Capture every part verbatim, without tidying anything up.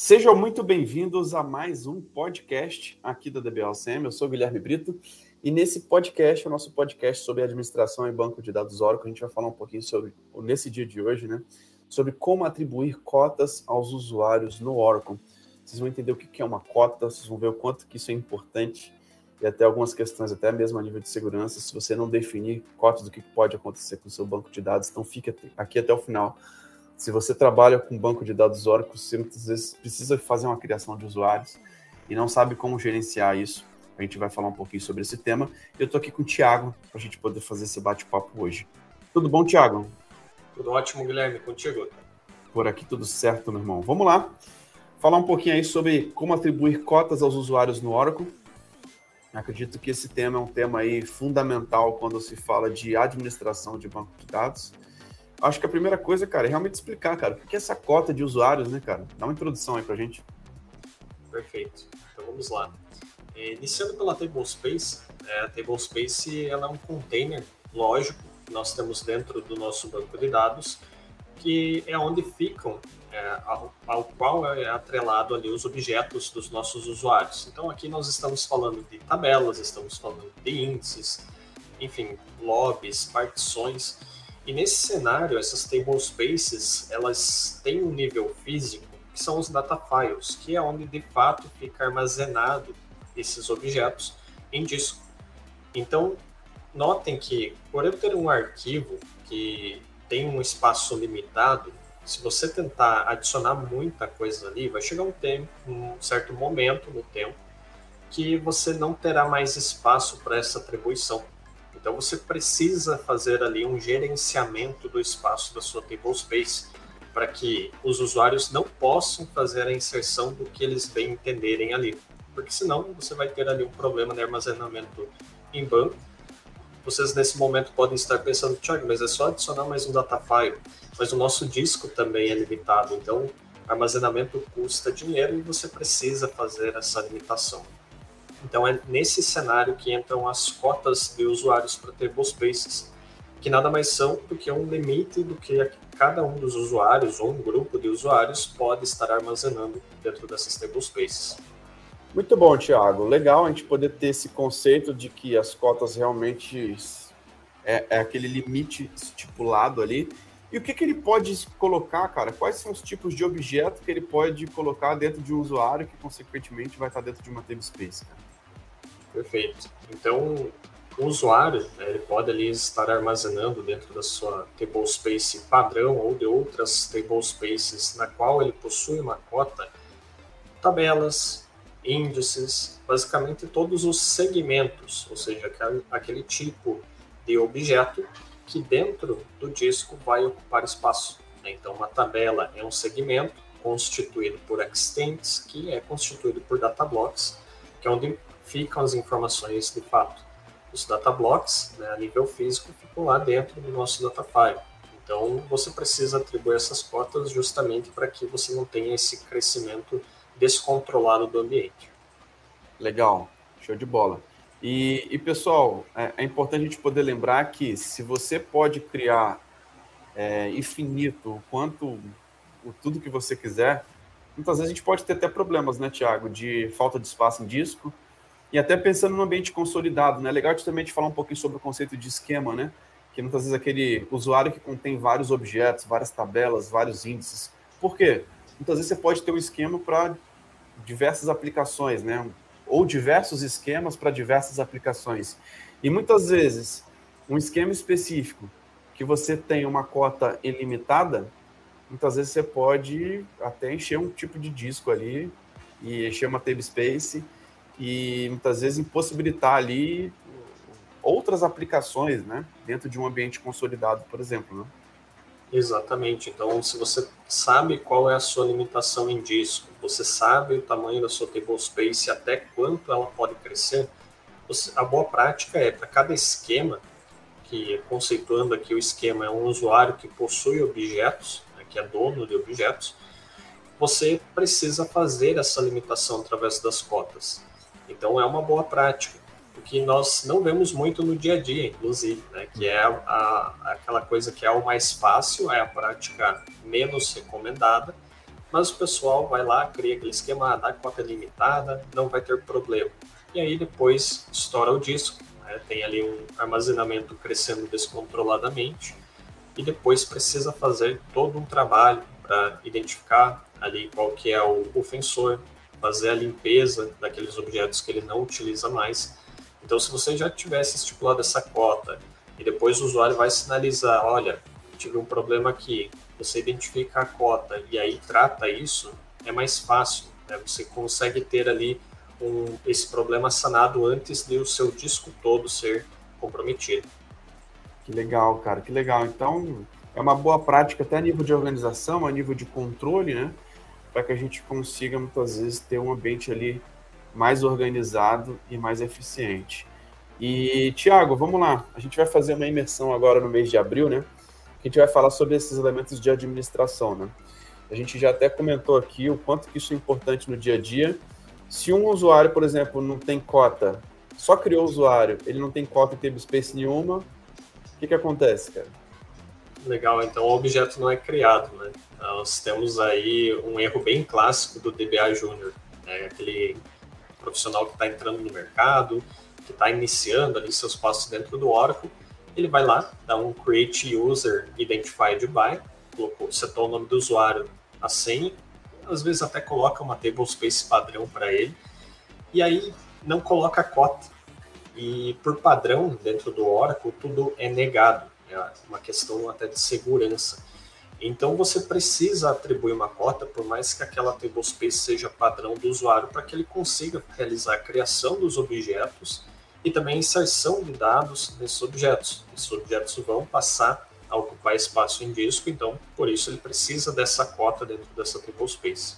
Sejam muito bem-vindos a mais um podcast aqui da D B O C M. Eu sou o Guilherme Brito e nesse podcast, o nosso podcast sobre administração e banco de dados Oracle, a gente vai falar um pouquinho sobre, nesse dia de hoje, né, sobre como atribuir cotas aos usuários no Oracle. Vocês vão entender o que é uma cota, vocês vão ver o quanto que isso é importante e até algumas questões, até mesmo a nível de segurança, se você não definir cotas do que pode acontecer com o seu banco de dados. Então fica aqui até o final. Se você trabalha com banco de dados Oracle, você muitas vezes precisa fazer uma criação de usuários e não sabe como gerenciar isso. A gente vai falar um pouquinho sobre esse tema. Eu estou aqui com o Thiago para a gente poder fazer esse bate-papo hoje. Tudo bom, Thiago? Tudo ótimo, Guilherme. Contigo? Por aqui tudo certo, meu irmão. Vamos lá. Falar um pouquinho aí sobre como atribuir cotas aos usuários no Oracle. Acredito que esse tema é um tema aí fundamental quando se fala de administração de banco de dados. Acho que a primeira coisa, cara, é realmente explicar, cara, o que é essa cota de usuários, né, cara? Dá uma introdução aí pra gente. Perfeito. Então vamos lá. É, iniciando pela Tablespace, é, a Tablespace ela é um container lógico que nós temos dentro do nosso banco de dados, que é onde ficam, é, ao, ao qual é atrelado ali os objetos dos nossos usuários. Então aqui nós estamos falando de tabelas, estamos falando de índices, enfim, lobbies, partições. E nesse cenário, essas tablespaces, elas têm um nível físico, que são os data files, que é onde de fato fica armazenado esses objetos em disco. Então, notem que, por eu ter um arquivo que tem um espaço limitado, se você tentar adicionar muita coisa ali, vai chegar um tempo, um certo momento no tempo, que você não terá mais espaço para essa atribuição. Então, você precisa fazer ali um gerenciamento do espaço da sua tablespace para que os usuários não possam fazer a inserção do que eles bem entenderem ali. Porque senão você vai ter ali um problema de armazenamento em banco. Vocês nesse momento podem estar pensando, Thiago, mas é só adicionar mais um data file. Mas o nosso disco também é limitado, então armazenamento custa dinheiro e você precisa fazer essa limitação. Então é nesse cenário que entram as cotas de usuários para tablespaces, que nada mais são do que um limite do que cada um dos usuários ou um grupo de usuários pode estar armazenando dentro dessas tablespaces. Muito bom, Thiago. Legal a gente poder ter esse conceito de que as cotas realmente é, é aquele limite estipulado ali. E o que, que ele pode colocar, cara? Quais são os tipos de objeto que ele pode colocar dentro de um usuário que, consequentemente, vai estar dentro de uma tablespace, cara? Perfeito. Então, o usuário, né, ele pode ali estar armazenando dentro da sua tablespace padrão ou de outras tablespaces na qual ele possui uma cota, tabelas, índices, basicamente todos os segmentos, ou seja, aquele tipo de objeto que dentro do disco vai ocupar espaço. Então, uma tabela é um segmento constituído por extents, que é constituído por data blocks, que é onde ficam as informações de fato. Os data blocks, né, a nível físico, ficam lá dentro do nosso data file. Então, você precisa atribuir essas cotas justamente para que você não tenha esse crescimento descontrolado do ambiente. Legal, show de bola. E, e pessoal, é, é importante a gente poder lembrar que se você pode criar é, infinito o quanto, o, tudo que você quiser, muitas vezes a gente pode ter até problemas, né, Thiago, de falta de espaço em disco. E até pensando no ambiente consolidado, né? É legal também te falar um pouquinho sobre o conceito de esquema, né? Que muitas vezes aquele usuário que contém vários objetos, várias tabelas, vários índices. Por quê? Muitas vezes você pode ter um esquema para diversas aplicações, né? Ou diversos esquemas para diversas aplicações. E muitas vezes, um esquema específico que você tem uma cota ilimitada, muitas vezes você pode até encher um tipo de disco ali e encher uma tablespace e muitas vezes impossibilitar ali outras aplicações, né, dentro de um ambiente consolidado, por exemplo, né? Exatamente. Então, se você sabe qual é a sua limitação em disco, você sabe o tamanho da sua tablespace, até quanto ela pode crescer, você, a boa prática é, para cada esquema, que conceituando aqui o esquema é um usuário que possui objetos, né, que é dono de objetos, você precisa fazer essa limitação através das cotas. Então, é uma boa prática, o que nós não vemos muito no dia a dia, inclusive, né? Que é a, a, aquela coisa que é o mais fácil, é a prática menos recomendada, mas o pessoal vai lá, cria aquele esquema da cota limitada, não vai ter problema. E aí depois estoura o disco, né? Tem ali um armazenamento crescendo descontroladamente, e depois precisa fazer todo um trabalho para identificar ali qual que é o ofensor, fazer a limpeza daqueles objetos que ele não utiliza mais. Então, se você já tivesse estipulado essa cota e depois o usuário vai sinalizar, olha, tive um problema aqui, você identifica a cota e aí trata isso, é mais fácil, né? Você consegue ter ali um, esse problema sanado antes de o seu disco todo ser comprometido. Que legal, cara, que legal. Então, é uma boa prática até a nível de organização, a nível de controle, né? Para que a gente consiga, muitas vezes, ter um ambiente ali mais organizado e mais eficiente. E, Tiago, vamos lá. A gente vai fazer uma imersão agora no mês de abril, né? A gente vai falar sobre esses elementos de administração, né? A gente já até comentou aqui o quanto que isso é importante no dia a dia. Se um usuário, por exemplo, não tem cota, só criou o usuário, ele não tem cota em tablespace nenhuma, o que que acontece, cara? Legal, então o objeto não é criado, né? Nós temos aí um erro bem clássico do D B A Júnior, né? Aquele profissional que está entrando no mercado, que está iniciando ali seus passos dentro do Oracle, ele vai lá, dá um Create User Identified By, colocou, setou o nome do usuário, a senha, às vezes até coloca uma tablespace padrão para ele, e aí não coloca a cota. E por padrão, dentro do Oracle, tudo é negado, é uma questão até de segurança. Então você precisa atribuir uma cota, por mais que aquela tablespace seja padrão do usuário, para que ele consiga realizar a criação dos objetos e também a inserção de dados nesses objetos. Esses objetos vão passar a ocupar espaço em disco, então por isso ele precisa dessa cota dentro dessa tablespace.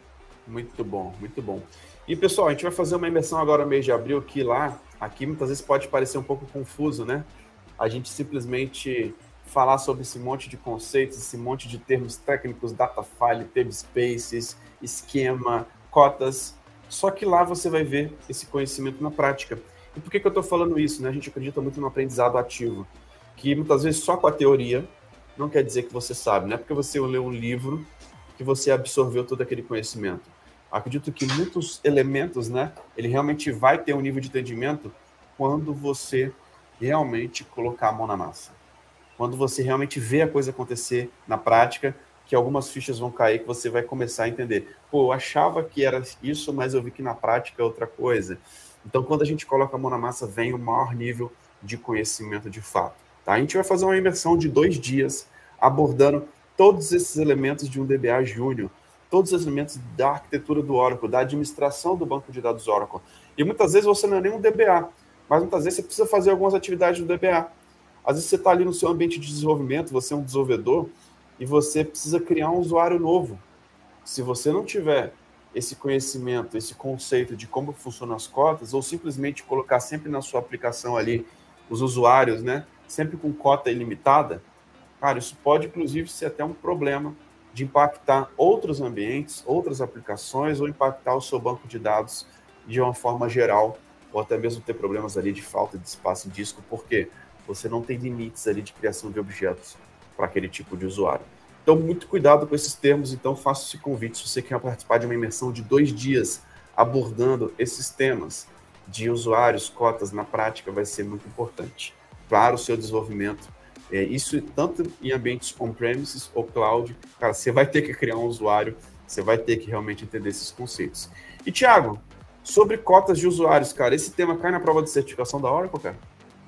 Muito bom, muito bom. E pessoal, a gente vai fazer uma imersão agora no mês de abril, que lá, aqui muitas vezes pode parecer um pouco confuso, né? A gente simplesmente falar sobre esse monte de conceitos, esse monte de termos técnicos, data file, tablespaces, esquema, cotas, só que lá você vai ver esse conhecimento na prática. E por que que eu estou falando isso, né? A gente acredita muito no aprendizado ativo, que muitas vezes só com a teoria não quer dizer que você sabe, não é porque você leu um livro que você absorveu todo aquele conhecimento. Acredito que muitos elementos, né, ele realmente vai ter um nível de entendimento quando você realmente colocar a mão na massa. Quando você realmente vê a coisa acontecer na prática, que algumas fichas vão cair, que você vai começar a entender. Pô, eu achava que era isso, mas eu vi que na prática é outra coisa. Então, quando a gente coloca a mão na massa, vem o maior nível de conhecimento de fato. Tá? A gente vai fazer uma imersão de dois dias, abordando todos esses elementos de um D B A Júnior, todos os elementos da arquitetura do Oracle, da administração do banco de dados Oracle. E muitas vezes você não é nem um D B A, mas muitas vezes você precisa fazer algumas atividades do D B A. Às vezes você está ali no seu ambiente de desenvolvimento, você é um desenvolvedor, e você precisa criar um usuário novo. Se você não tiver esse conhecimento, esse conceito de como funcionam as cotas, ou simplesmente colocar sempre na sua aplicação ali os usuários, né, sempre com cota ilimitada, cara, isso pode inclusive ser até um problema de impactar outros ambientes, outras aplicações, ou impactar o seu banco de dados de uma forma geral, ou até mesmo ter problemas ali de falta de espaço em disco, porque você não tem limites ali de criação de objetos para aquele tipo de usuário. Então, muito cuidado com esses termos. Então, faço esse convite se você quer participar de uma imersão de dois dias abordando esses temas de usuários, cotas na prática, vai ser muito importante para o seu desenvolvimento. É, isso tanto em ambientes on-premises ou cloud, cara, você vai ter que criar um usuário, você vai ter que realmente entender esses conceitos. E, Thiago, sobre cotas de usuários, cara, esse tema cai na prova de certificação da Oracle, cara?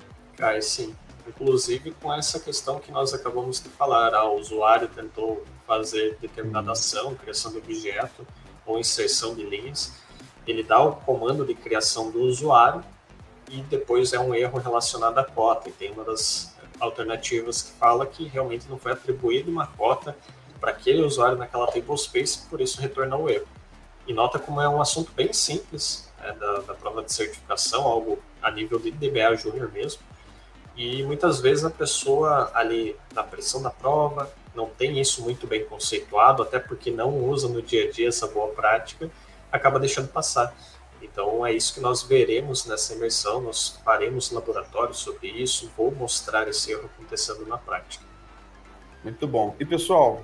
Cai sim. Inclusive com essa questão que nós acabamos de falar, ah, o usuário tentou fazer determinada ação, criação de objeto ou inserção de linhas, ele dá o comando de criação do usuário e depois é um erro relacionado à cota. E tem uma das alternativas que fala que realmente não foi atribuída uma cota para aquele usuário naquela tablespace, por isso retornou o erro. E nota como é um assunto bem simples, né, da, da prova de certificação, algo a nível de D B A Júnior mesmo. E muitas vezes a pessoa ali na pressão da prova não tem isso muito bem conceituado, até porque não usa no dia a dia essa boa prática, acaba deixando passar. Então é isso que nós veremos nessa imersão, nós faremos laboratório sobre isso, vou mostrar esse erro acontecendo na prática. Muito bom. E pessoal,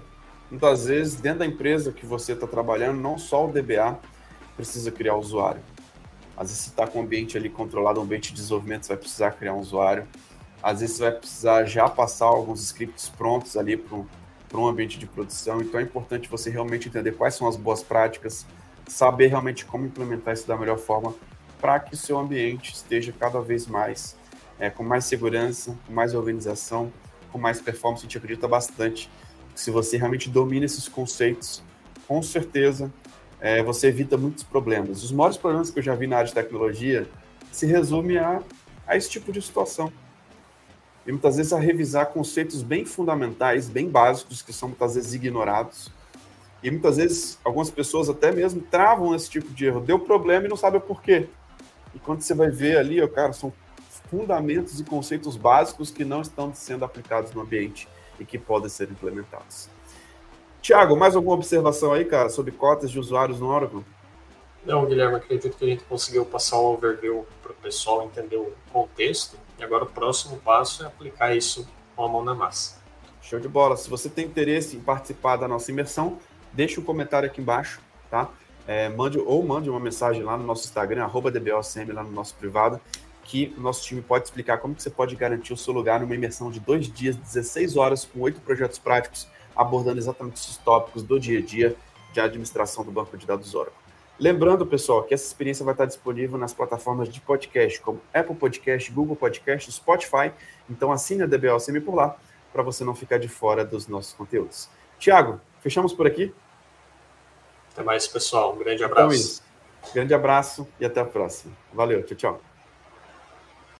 muitas vezes, dentro da empresa que você está trabalhando, não só o D B A precisa criar o usuário. Às vezes você está com um ambiente ali controlado, um ambiente de desenvolvimento, você vai precisar criar um usuário. Às vezes você vai precisar já passar alguns scripts prontos ali para um, para um ambiente de produção. Então é importante você realmente entender quais são as boas práticas, saber realmente como implementar isso da melhor forma para que o seu ambiente esteja cada vez mais é, com mais segurança, com mais organização, com mais performance. A gente acredita bastante que se você realmente domina esses conceitos, com certeza é, você evita muitos problemas. Os maiores problemas que eu já vi na área de tecnologia se resume a, a esse tipo de situação. E muitas vezes a revisar conceitos bem fundamentais, bem básicos, que são muitas vezes ignorados. E muitas vezes algumas pessoas até mesmo travam esse tipo de erro. Deu problema e não sabe o porquê. E quando você vai ver ali, ó, cara, são fundamentos e conceitos básicos que não estão sendo aplicados no ambiente e que podem ser implementados. Tiago, mais alguma observação aí, cara, sobre cotas de usuários no Oracle? Não, Guilherme, acredito que a gente conseguiu passar um overview para o pessoal entender o contexto, e agora o próximo passo é aplicar isso com a mão na massa. Show de bola. Se você tem interesse em participar da nossa imersão, deixe um comentário aqui embaixo, tá? É, mande, ou mande uma mensagem lá no nosso Instagram, arroba D B O C M, lá no nosso privado, que o nosso time pode explicar como que você pode garantir o seu lugar numa imersão de dois dias, dezesseis horas, com oito projetos práticos, abordando exatamente esses tópicos do dia a dia de administração do banco de dados Oracle. Lembrando, pessoal, que essa experiência vai estar disponível nas plataformas de podcast, como Apple Podcast, Google Podcast, Spotify. Então assine a D B O C M por lá, para você não ficar de fora dos nossos conteúdos. Tiago, fechamos por aqui? Até mais, pessoal. Um grande abraço. Então, isso. Grande abraço e até a próxima. Valeu, tchau, tchau.